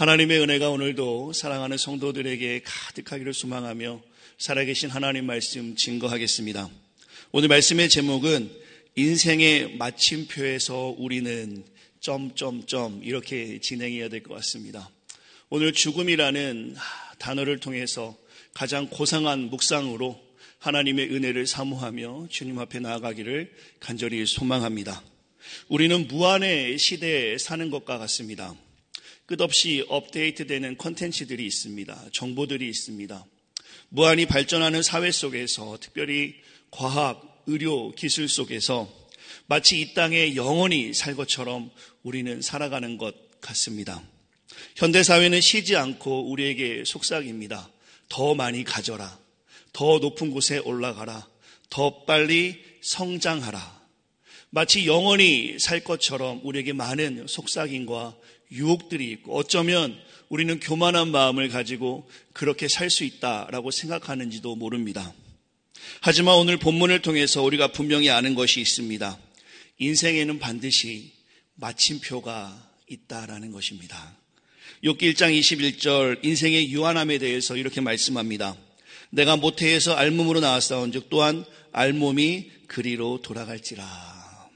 하나님의 은혜가 오늘도 사랑하는 성도들에게 가득하기를 소망하며 살아계신 하나님 말씀 증거하겠습니다. 오늘 말씀의 제목은 인생의 마침표에서 우리는 이렇게 진행해야 될 것 같습니다. 오늘 죽음이라는 단어를 통해서 가장 고상한 묵상으로 하나님의 은혜를 사모하며 주님 앞에 나아가기를 간절히 소망합니다. 우리는 무한의 시대에 사는 것과 같습니다. 끝없이 업데이트되는 콘텐츠들이 있습니다. 정보들이 있습니다. 무한히 발전하는 사회 속에서, 특별히 과학, 의료, 기술 속에서 마치 이 땅에 영원히 살 것처럼 우리는 살아가는 것 같습니다. 현대사회는 쉬지 않고 우리에게 속삭입니다. 더 많이 가져라. 더 높은 곳에 올라가라. 더 빨리 성장하라. 마치 영원히 살 것처럼 우리에게 많은 속삭임과 유혹들이 있고, 어쩌면 우리는 교만한 마음을 가지고 그렇게 살 수 있다라고 생각하는지도 모릅니다. 하지만 오늘 본문을 통해서 우리가 분명히 아는 것이 있습니다. 인생에는 반드시 마침표가 있다라는 것입니다. 욥기 1장 21절 인생의 유한함에 대해서 이렇게 말씀합니다. 내가 모태에서 알몸으로 나왔사온즉 또한 알몸이 그리로 돌아갈지라.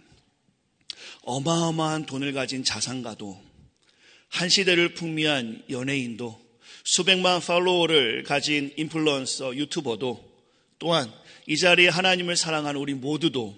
어마어마한 돈을 가진 자산가도, 한 시대를 풍미한 연예인도, 수백만 팔로워를 가진 인플루언서, 유튜버도, 또한 이 자리에 하나님을 사랑하는 우리 모두도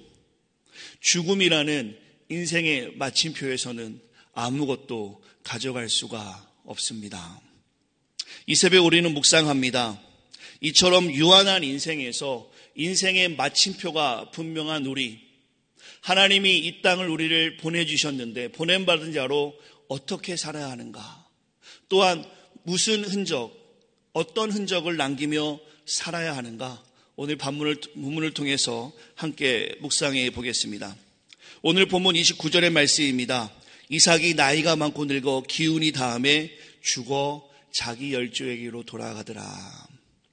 죽음이라는 인생의 마침표에서는 아무것도 가져갈 수가 없습니다. 이 새벽 우리는 묵상합니다. 이처럼 유한한 인생에서 인생의 마침표가 분명한 우리, 하나님이 이 땅을 우리를 보내주셨는데 보냄받은 자로 어떻게 살아야 하는가? 또한 무슨 흔적, 어떤 흔적을 남기며 살아야 하는가? 오늘 본문을 통해서 함께 묵상해 보겠습니다. 오늘 본문 29절의 말씀입니다. 이삭이 나이가 많고 늙어 기운이 다함에 죽어 자기 열조에게로 돌아가더라.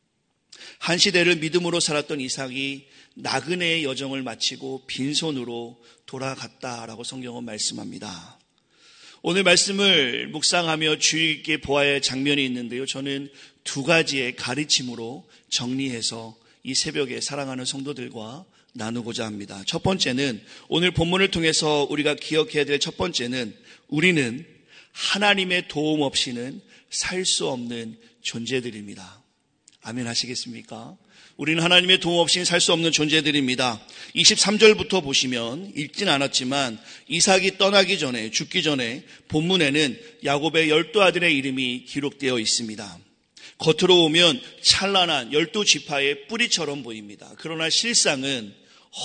한 시대를 믿음으로 살았던 이삭이 나그네의 여정을 마치고 빈손으로 돌아갔다라고 성경은 말씀합니다. 오늘 말씀을 묵상하며 주의 깊게 보아야 할 장면이 있는데요. 저는 두 가지의 가르침으로 정리해서 이 새벽에 사랑하는 성도들과 나누고자 합니다. 첫 번째는, 오늘 본문을 통해서 우리가 기억해야 될 첫 번째는, 우리는 하나님의 도움 없이는 살 수 없는 존재들입니다. 아멘 하시겠습니까? 우리는 하나님의 도움 없이는 살 수 없는 존재들입니다. 23절부터 보시면, 읽진 않았지만 이삭이 떠나기 전에, 죽기 전에 본문에는 야곱의 12아들의 이름이 기록되어 있습니다. 겉으로 보면 찬란한 12지파의 뿌리처럼 보입니다. 그러나 실상은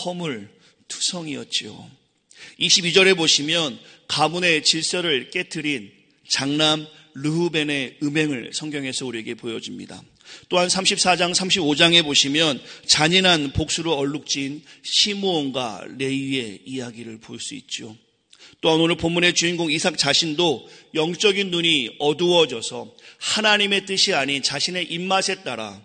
허물투성이었지요. 22절에 보시면 가문의 질서를 깨트린 장남 르후벤의 음행을 성경에서 우리에게 보여줍니다. 또한 34장, 35장에 보시면 잔인한 복수로 얼룩진 시므온과 레위의 이야기를 볼 수 있죠. 또한 오늘 본문의 주인공 이삭 자신도 영적인 눈이 어두워져서 하나님의 뜻이 아닌 자신의 입맛에 따라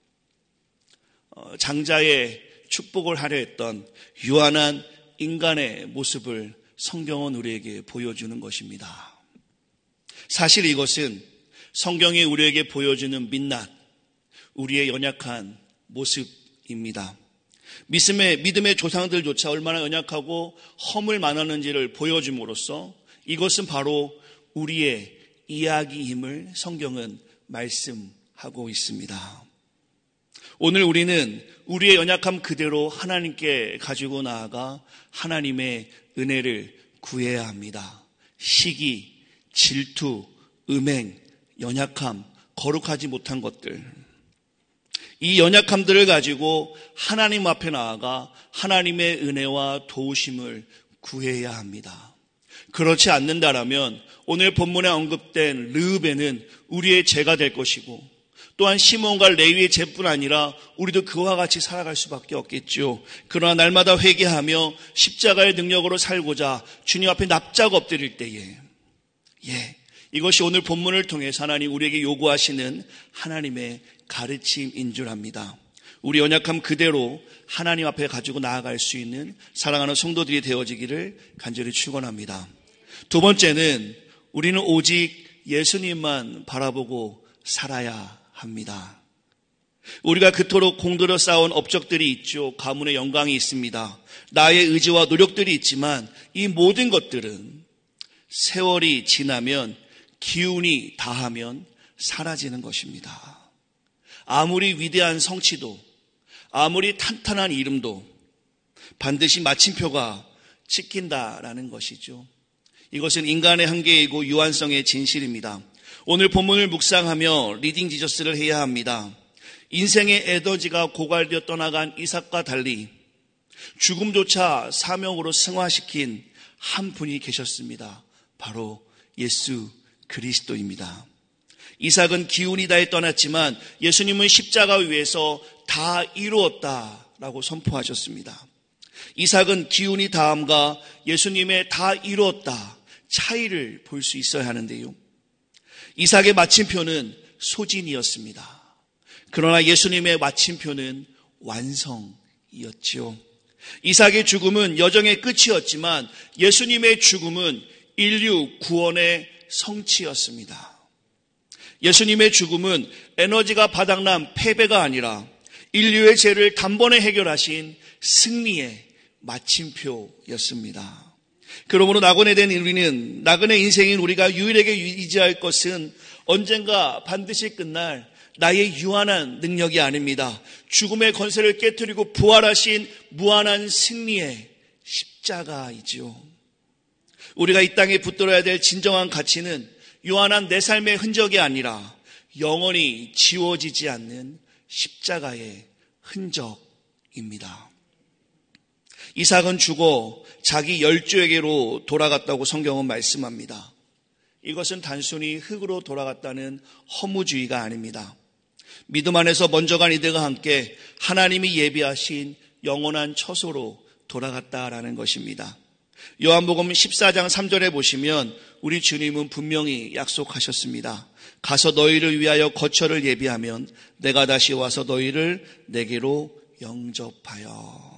장자의 축복을 하려 했던 유한한 인간의 모습을 성경은 우리에게 보여주는 것입니다. 사실 이것은 성경이 우리에게 보여주는 민낯, 우리의 연약한 모습입니다. 믿음의 조상들조차 얼마나 연약하고 허물 많았는지를 보여줌으로써 이것은 바로 우리의 이야기임을 성경은 말씀하고 있습니다. 오늘 우리는 우리의 연약함 그대로 하나님께 가지고 나아가 하나님의 은혜를 구해야 합니다. 시기, 질투, 음행, 연약함, 거룩하지 못한 것들, 이 연약함들을 가지고 하나님 앞에 나아가 하나님의 은혜와 도우심을 구해야 합니다. 그렇지 않는다라면 오늘 본문에 언급된 르후벤은 우리의 죄가 될 것이고, 또한 시몬과 레위의 죄뿐 아니라 우리도 그와 같이 살아갈 수밖에 없겠죠. 그러나 날마다 회개하며 십자가의 능력으로 살고자 주님 앞에 납작 엎드릴 때에, 이것이 오늘 본문을 통해서 하나님 우리에게 요구하시는 하나님의 가르침인 줄 압니다. 우리 연약함 그대로 하나님 앞에 가지고 나아갈 수 있는 사랑하는 성도들이 되어지기를 간절히 축원합니다. 두 번째는, 우리는 오직 예수님만 바라보고 살아야 합니다. 우리가 그토록 공들여 쌓아온 업적들이 있죠. 가문의 영광이 있습니다. 나의 의지와 노력들이 있지만 이 모든 것들은 세월이 지나면, 기운이 다하면 사라지는 것입니다. 아무리 위대한 성취도, 아무리 탄탄한 이름도 반드시 마침표가 찍힌다라는 것이죠. 이것은 인간의 한계이고 유한성의 진실입니다. 오늘 본문을 묵상하며 리딩 지저스를 해야 합니다. 인생의 에너지가 고갈되어 떠나간 이삭과 달리 죽음조차 사명으로 승화시킨 한 분이 계셨습니다. 바로 예수 그리스도입니다. 이삭은 기운이 다해 떠났지만 예수님은 십자가 위에서 다 이루었다라고 선포하셨습니다. 이삭은 기운이 다함과 예수님의 다 이루었다 차이를 볼 수 있어야 하는데요. 이삭의 마침표는 소진이었습니다. 그러나 예수님의 마침표는 완성이었지요. 이삭의 죽음은 여정의 끝이었지만 예수님의 죽음은 인류 구원의 성취였습니다. 예수님의 죽음은 에너지가 바닥난 패배가 아니라 인류의 죄를 단번에 해결하신 승리의 마침표였습니다. 그러므로 나그네 된 우리는, 나그네 인생인 우리가 유일하게 의지할 것은 언젠가 반드시 끝날 나의 유한한 능력이 아닙니다. 죽음의 권세를 깨뜨리고 부활하신 무한한 승리의 십자가이지요. 우리가 이 땅에 붙들어야 될 진정한 가치는 유한한 내 삶의 흔적이 아니라 영원히 지워지지 않는 십자가의 흔적입니다. 이삭은 죽어 자기 열조에게로 돌아갔다고 성경은 말씀합니다. 이것은 단순히 흙으로 돌아갔다는 허무주의가 아닙니다. 믿음 안에서 먼저 간 이들과 함께 하나님이 예비하신 영원한 처소로 돌아갔다라는 것입니다. 요한복음 14장 3절에 보시면 우리 주님은 분명히 약속하셨습니다. 가서 너희를 위하여 거처를 예비하면 내가 다시 와서 너희를 내게로 영접하여.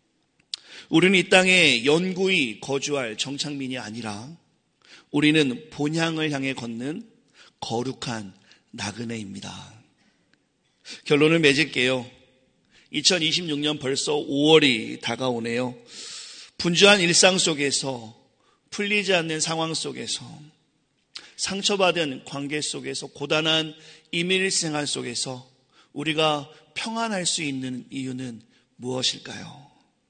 우리는 이 땅에 영구히 거주할 정착민이 아니라 우리는 본향을 향해 걷는 거룩한 나그네입니다. 결론을 맺을게요. 2026년 벌써 5월이 다가오네요. 분주한 일상 속에서, 풀리지 않는 상황 속에서, 상처받은 관계 속에서, 고단한 임일생활 속에서 우리가 평안할 수 있는 이유는 무엇일까요?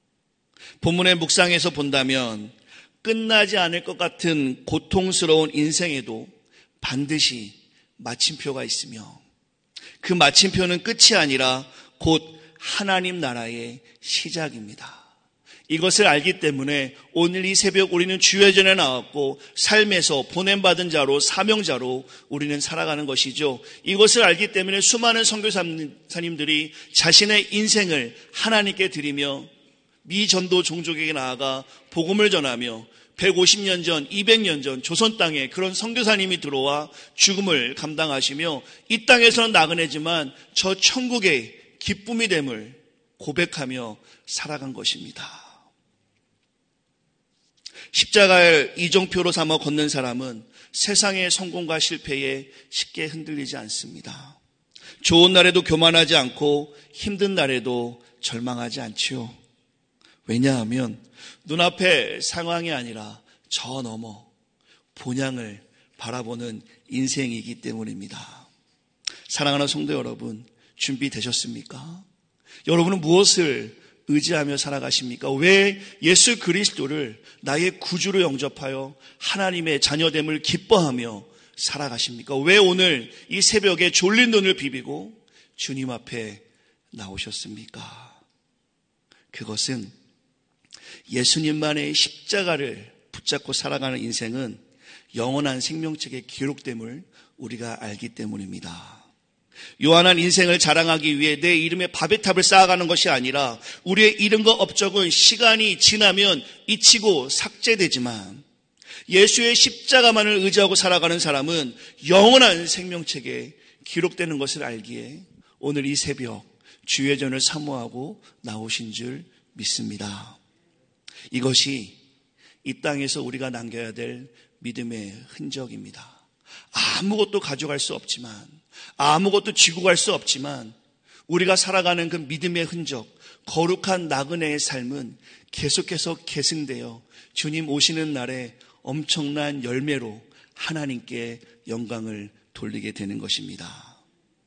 본문의 묵상에서 본다면 끝나지 않을 것 같은 고통스러운 인생에도 반드시 마침표가 있으며 그 마침표는 끝이 아니라 곧 하나님 나라의 시작입니다. 이것을 알기 때문에 오늘 이 새벽 우리는 주회전에 나왔고 삶에서 보냄받은 자로, 사명자로 우리는 살아가는 것이죠. 이것을 알기 때문에 수많은 선교사님들이 자신의 인생을 하나님께 드리며 미전도 종족에게 나아가 복음을 전하며 150년 전, 200년 전 조선 땅에 그런 선교사님이 들어와 죽음을 감당하시며 이 땅에서는 나그네지만 저 천국의 기쁨이 됨을 고백하며 살아간 것입니다. 십자가를 이정표로 삼아 걷는 사람은 세상의 성공과 실패에 쉽게 흔들리지 않습니다. 좋은 날에도 교만하지 않고 힘든 날에도 절망하지 않지요. 왜냐하면 눈앞의 상황이 아니라 저 너머 본향을 바라보는 인생이기 때문입니다. 사랑하는 성도 여러분, 준비되셨습니까? 여러분은 무엇을 의지하며 살아가십니까? 왜 예수 그리스도를 나의 구주로 영접하여 하나님의 자녀됨을 기뻐하며 살아가십니까? 왜 오늘 이 새벽에 졸린 눈을 비비고 주님 앞에 나오셨습니까? 그것은 예수님만의 십자가를 붙잡고 살아가는 인생은 영원한 생명책에 기록됨을 우리가 알기 때문입니다. 요한한 인생을 자랑하기 위해 내 이름의 바벨탑을 쌓아가는 것이 아니라 우리의 이름과 업적은 시간이 지나면 잊히고 삭제되지만 예수의 십자가만을 의지하고 살아가는 사람은 영원한 생명책에 기록되는 것을 알기에 오늘 이 새벽 주회전을 사모하고 나오신 줄 믿습니다. 이것이 이 땅에서 우리가 남겨야 될 믿음의 흔적입니다. 아무것도 가져갈 수 없지만, 아무것도 쥐고 갈 수 없지만, 우리가 살아가는 그 믿음의 흔적, 거룩한 나그네의 삶은 계속해서 계승되어 주님 오시는 날에 엄청난 열매로 하나님께 영광을 돌리게 되는 것입니다.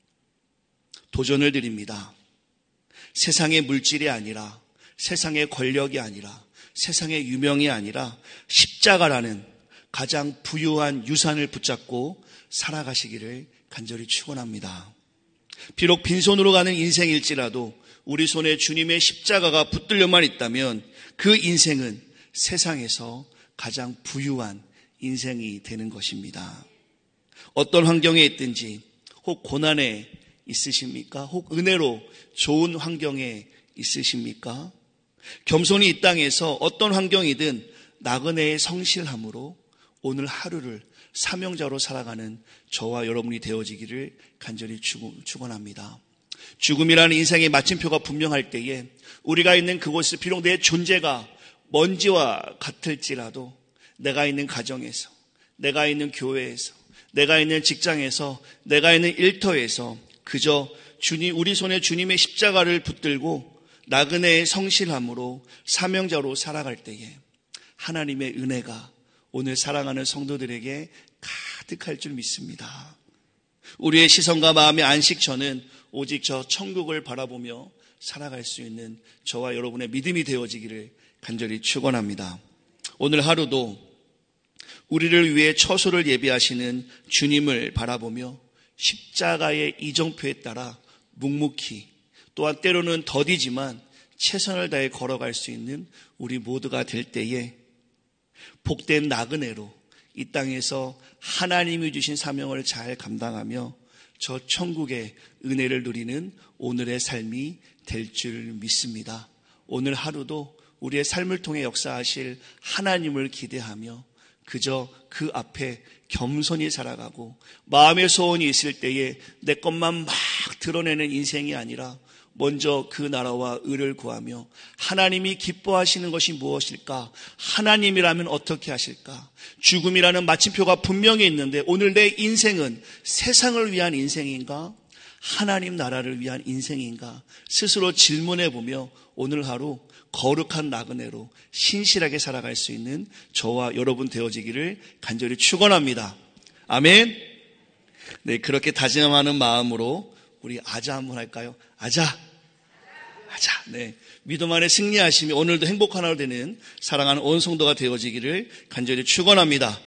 도전을 드립니다. 세상의 물질이 아니라, 세상의 권력이 아니라, 세상의 유명이 아니라 십자가라는 가장 부유한 유산을 붙잡고 살아가시기를 간절히 축원합니다. 비록 빈손으로 가는 인생일지라도 우리 손에 주님의 십자가가 붙들려만 있다면 그 인생은 세상에서 가장 부유한 인생이 되는 것입니다. 어떤 환경에 있든지, 혹 고난에 있으십니까? 혹 은혜로 좋은 환경에 있으십니까? 겸손히 이 땅에서 어떤 환경이든 나그네의 성실함으로 오늘 하루를 사명자로 살아가는 저와 여러분이 되어지기를 간절히 축원합니다. 죽음이라는 인생의 마침표가 분명할 때에 우리가 있는 그곳을 비록 내 존재가 먼지와 같을지라도 내가 있는 가정에서, 내가 있는 교회에서, 내가 있는 직장에서, 내가 있는 일터에서 그저 우리 손에 주님의 십자가를 붙들고 나그네의 성실함으로 사명자로 살아갈 때에 하나님의 은혜가 오늘 사랑하는 성도들에게 가득할 줄 믿습니다. 우리의 시선과 마음의 안식처는 오직 저 천국을 바라보며 살아갈 수 있는 저와 여러분의 믿음이 되어지기를 간절히 축원합니다. 오늘 하루도 우리를 위해 처소를 예비하시는 주님을 바라보며 십자가의 이정표에 따라 묵묵히, 또한 때로는 더디지만 최선을 다해 걸어갈 수 있는 우리 모두가 될 때에 복된 나그네로 이 땅에서 하나님이 주신 사명을 잘 감당하며 저 천국의 은혜를 누리는 오늘의 삶이 될 줄 믿습니다. 오늘 하루도 우리의 삶을 통해 역사하실 하나님을 기대하며 그저 그 앞에 겸손히 살아가고 마음의 소원이 있을 때에 내 것만 막 드러내는 인생이 아니라 먼저 그 나라와 의를 구하며 하나님이 기뻐하시는 것이 무엇일까? 하나님이라면 어떻게 하실까? 죽음이라는 마침표가 분명히 있는데 오늘 내 인생은 세상을 위한 인생인가? 하나님 나라를 위한 인생인가? 스스로 질문해보며 오늘 하루 거룩한 나그네로 신실하게 살아갈 수 있는 저와 여러분 되어지기를 간절히 축원합니다. 아멘. 네, 그렇게 다짐하는 마음으로 우리 아자 한번 할까요? 아자. 네, 믿음 안에 승리하시며 오늘도 행복한 하루 되는 사랑하는 온 성도가 되어지기를 간절히 축원합니다.